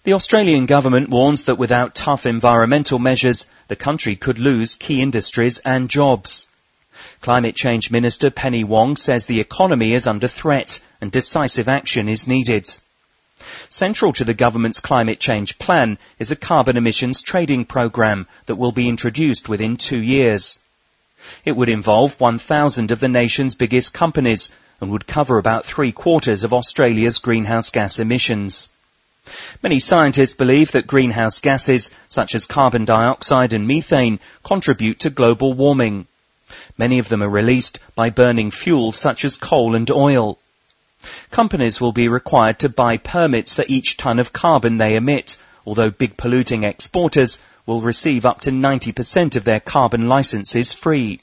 The Australian government warns that without tough environmental measures, the country could lose key industries and jobs. Climate Change Minister Penny Wong says the economy is under threat and decisive action is needed. Central to the government's climate change plan is a carbon emissions trading programme that will be introduced within 2 years. It would involve 1,000 of the nation's biggest companies and would cover about 3/4 of Australia's greenhouse gas emissions. Many scientists believe that greenhouse gases, such as carbon dioxide and methane, contribute to global warming. Many of them are released by burning fuel such as coal and oil. Companies will be required to buy permits for each tonne of carbon they emit, although big polluting exporters will receive up to 90% of their carbon licences free.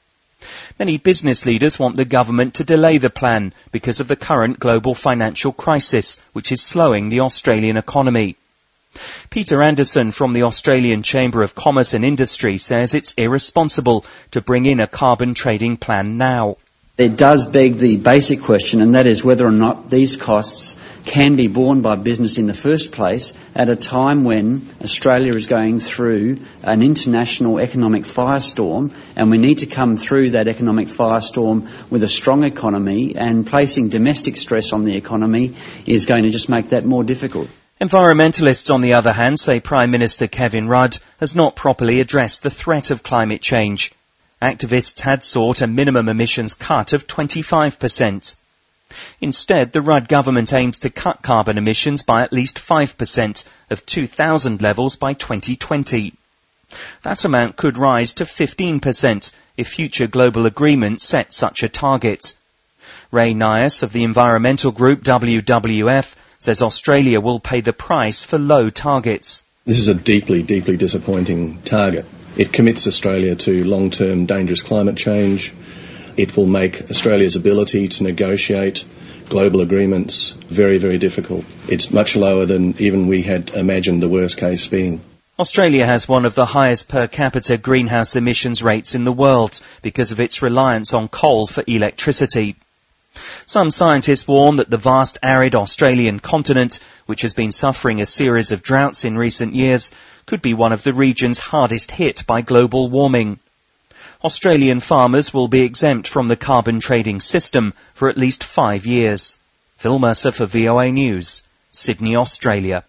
Many business leaders want the government to delay the plan because of the current global financial crisis, which is slowing the Australian economy. Peter Anderson from the Australian Chamber of Commerce and Industry says it's irresponsible to bring in a carbon trading plan now. It does beg the basic question, and that is whether or not these costs can be borne by business in the first place at a time when Australia is going through an international economic firestorm, and we need to come through that economic firestorm with a strong economy, and placing domestic stress on the economy is going to just make that more difficult. Environmentalists, on the other hand, say Prime Minister Kevin Rudd has not properly addressed the threat of climate change. Activists had sought a minimum emissions cut of 25%. Instead, the Rudd government aims to cut carbon emissions by at least 5% of 2000 levels by 2020. That amount could rise to 15% if future global agreements set such a target. Ray Nias of the environmental group WWF says Australia will pay the price for low targets. This is a deeply, deeply disappointing target. It commits Australia to long-term dangerous climate change. It will make Australia's ability to negotiate global agreements very, very difficult. It's much lower than even we had imagined the worst case being. Australia has one of the highest per capita greenhouse emissions rates in the world because of its reliance on coal for electricity. Some scientists warn that the vast arid Australian continent, which has been suffering a series of droughts in recent years, could be one of the regions hardest hit by global warming. Australian farmers will be exempt from the carbon trading system for at least 5 years. Phil Mercer for VOA News, Sydney, Australia.